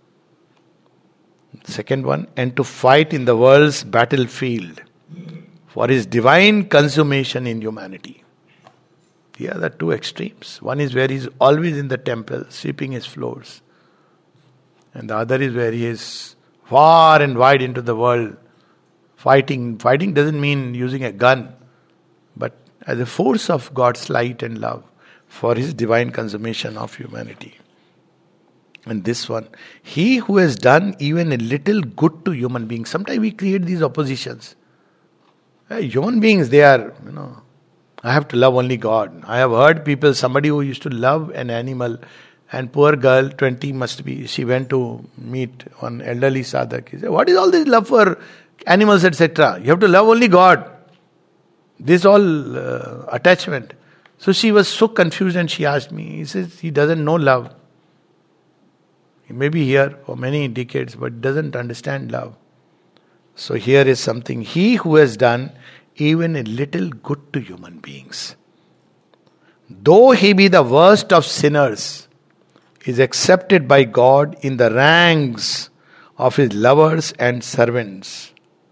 Second one, and to fight in the world's battlefield for His divine consummation in humanity. Here are the two extremes. One is where He is always in the temple, sweeping His floors. And the other is where He is far and wide into the world, fighting. Fighting doesn't mean using a gun, but as a force of God's light and love for His divine consummation of humanity. And this one, He who has done even a little good to human beings. Sometimes we create these oppositions. Hey, human beings, they are, you know, I have to love only God. I have heard people, somebody who used to love an animal, and poor girl, twenty must be, she went to meet one elderly sadhak. He said, what is all this love for animals, et cetera? You have to love only God. This all uh, attachment. So she was so confused and she asked me, he says, he doesn't know love. He may be here for many decades, but doesn't understand love. So here is something. He who has done even a little good to human beings, though he be the worst of sinners, is accepted by God in the ranks of His lovers and servants.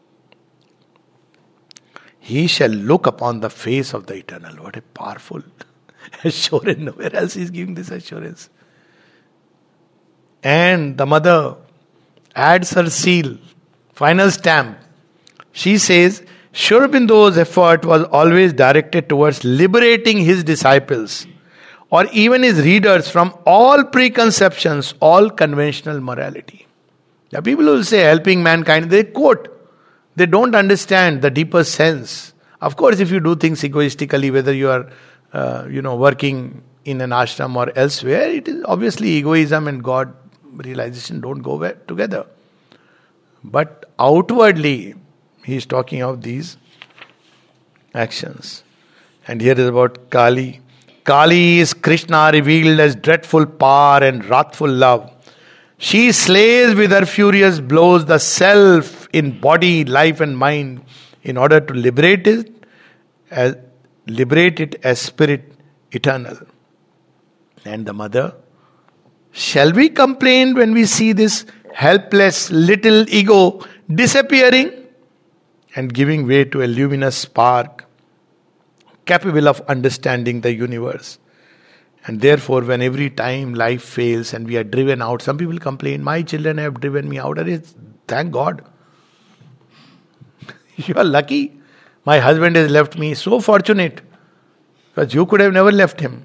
He shall look upon the face of the eternal. What a powerful assurance. Nowhere else He is giving this assurance. And the mother adds her seal, final stamp. She says, Sri Aurobindo's effort was always directed towards liberating his disciples or even his readers from all preconceptions, all conventional morality. The people who say helping mankind, they quote. They don't understand the deeper sense. Of course, if you do things egoistically, whether you are, uh, you know, working in an ashram or elsewhere, it is obviously egoism and God realization don't go together. But outwardly, he is talking of these actions. And here is about Kali. Kali is Krishna revealed as dreadful power and wrathful love. She slays with her furious blows the self in body, life and mind in order to liberate it as, liberate it as spirit eternal. And the mother, shall we complain when we see this helpless little ego disappearing and giving way to a luminous spark capable of understanding the universe? And therefore, when every time life fails and we are driven out, some people complain, my children have driven me out. Thank God. You are lucky. My husband has left me. So fortunate. Because you could have never left him.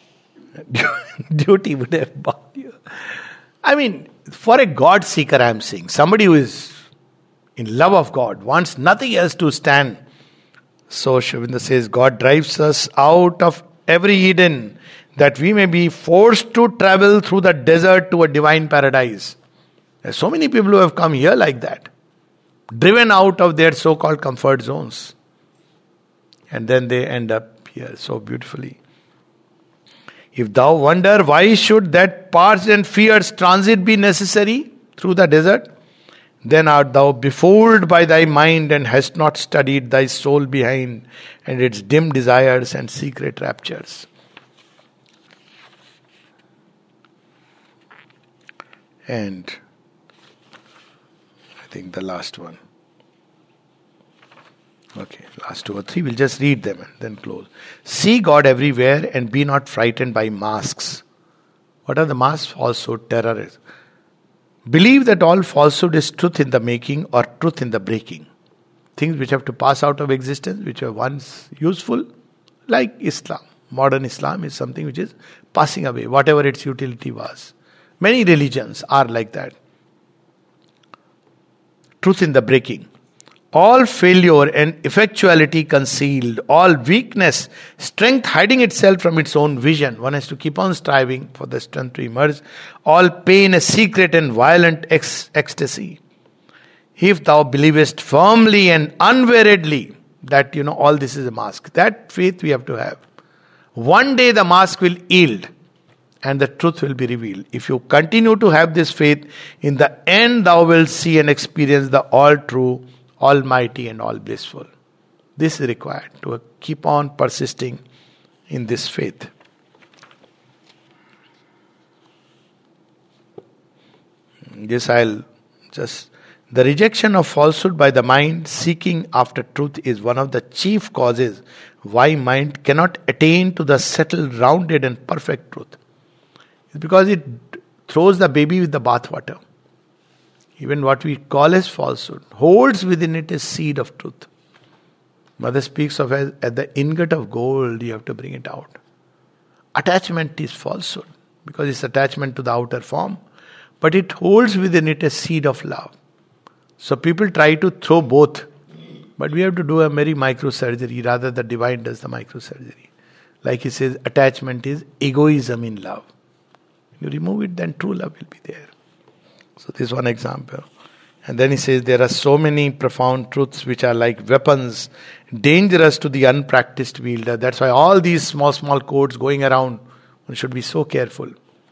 Duty would have bound you. I mean, for a God seeker, I am saying, somebody who is in love of God, wants nothing else to stand. So Sri Aurobindo says, God drives us out of every Eden, that we may be forced to travel through the desert to a divine paradise. There are so many people who have come here like that, driven out of their so-called comfort zones. And then they end up here so beautifully. If thou wonder why should that parched and fierce transit be necessary through the desert, then art thou befooled by thy mind and hast not studied thy soul behind and its dim desires and secret raptures. And I think the last one. Okay, last two or three, we'll just read them and then close. See God everywhere and be not frightened by masks. What are the masks? Falsehood, terror. Believe that all falsehood is truth in the making or truth in the breaking. Things which have to pass out of existence, which were once useful, like Islam. Modern Islam is something which is passing away, whatever its utility was. Many religions are like that. Truth in the breaking. All failure and effectuality concealed. All weakness, strength hiding itself from its own vision. One has to keep on striving for the strength to emerge. All pain a secret and violent ex- ecstasy. If thou believest firmly and unweariedly that, you know, all this is a mask. That faith we have to have. One day the mask will yield and the truth will be revealed. If you continue to have this faith, in the end thou wilt see and experience the all true, almighty and all blissful. This is required to keep on persisting in this faith. This I'll just... The rejection of falsehood by the mind seeking after truth is one of the chief causes why mind cannot attain to the settled, rounded and perfect truth. It's because it throws the baby with the bathwater. Even what we call as falsehood holds within it a seed of truth. Mother speaks of as at the ingot of gold, you have to bring it out. Attachment is falsehood because it's attachment to the outer form, but it holds within it a seed of love. So people try to throw both, but we have to do a very microsurgery. Rather, the divine does the microsurgery. Like he says, attachment is egoism in love. You remove it, then true love will be there. So this is one example. And then he says there are so many profound truths which are like weapons, dangerous to the unpracticed wielder. That's why all these small, small codes going around, one should be so careful.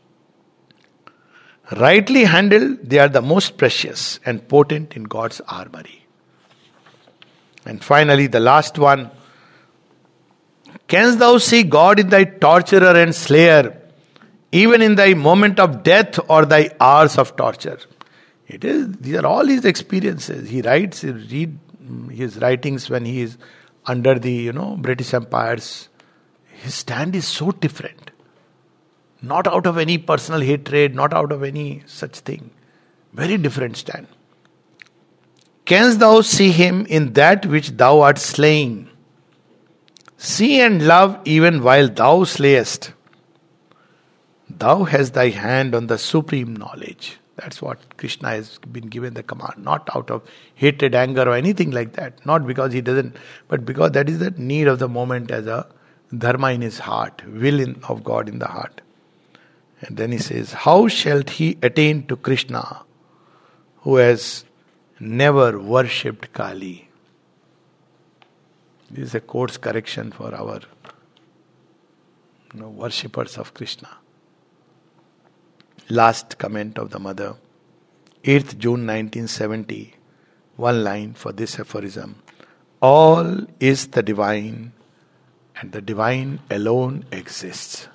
Rightly handled, they are the most precious and potent in God's armory. And finally, the last one. Canst thou see God in thy torturer and slayer, even in thy moment of death or thy hours of torture? It is, these are all his experiences. He writes, he read his writings when he is under the, you know, British Empire's. His stand is so different. Not out of any personal hatred, not out of any such thing. Very different stand. Canst thou see him in that which thou art slaying? See and love even while thou slayest. Thou hast thy hand on the supreme knowledge. That's what Krishna has been given the command. Not out of hatred, anger or anything like that. Not because he doesn't, but because that is the need of the moment as a dharma in his heart, will in, of God in the heart. And then he says, how shalt he attain to Krishna who has never worshipped Kali? This is a course correction for our you know, worshippers of Krishna. Last comment of the mother, eighth June nineteen seventy, one line for this aphorism. All is the divine, and the divine alone exists.